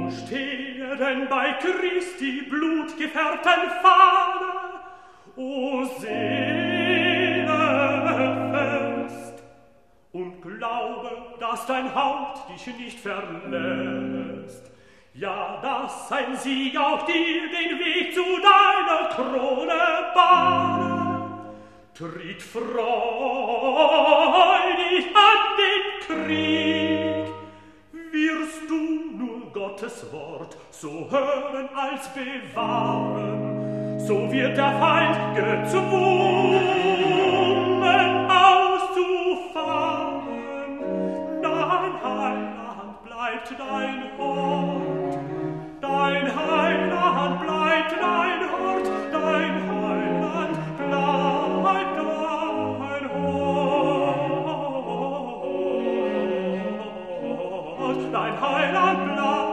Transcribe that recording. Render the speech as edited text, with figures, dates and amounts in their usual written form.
stehe denn bei Christi blutgefärbten Fahne, o Seele fest, und glaube, dass dein Haupt dich nicht verlässt, ja, dass sein Sieg auch dir den Weg zu deiner Krone bahne. Tritt freudig an den Krieg, wirst du nur Gottes Wort so hören als bewahren, so wird der Feind gezwungen auszufahren. Dein Heiland bleibt dein Hort, dein Heiland bleibt dein Hort, dein Heiland bleibt dein Hort, dein Heiland bleibt